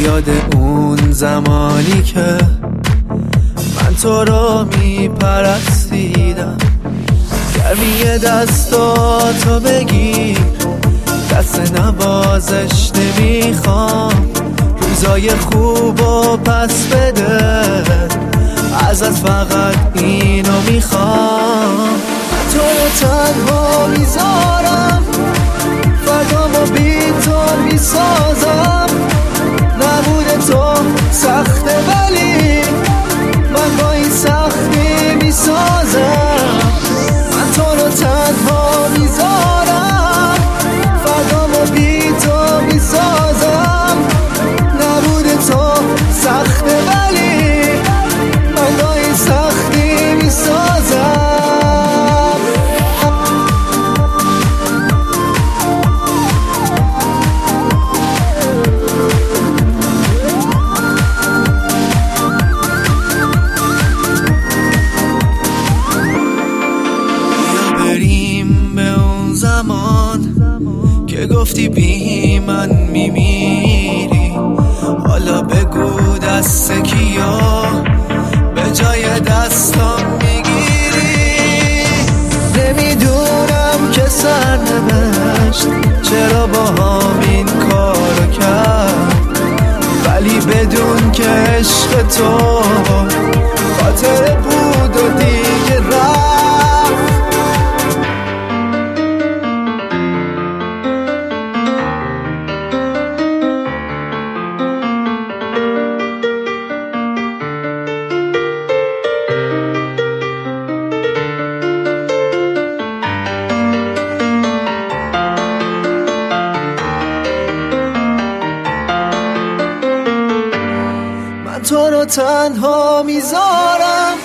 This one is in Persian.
یاد اون زمانی که من تو رو میپرستیدم. گرمی دستاتو بگیر، دست نوازش نمیخوام. روزای خوبو پس بده، ازت فقط اینو میخوام. تو رو تنها میذارم، فردامو بی تو میسازم. نبود تو سخته ولی من با این سختی میسازم. من تو رو تنها میذارم، فردامو بی تو میسازم. نبود تو سخته ولی من با این سختی میسازم. که گفتی بی من میمیری، حالا بگو دست کیا به جای دستم میگیری. نمیدونم که سرنوشت چرا با همین کارو کرد، ولی بدون که عشق تو خاطر بود و دیگه رفت. تو رو تنها میذارم.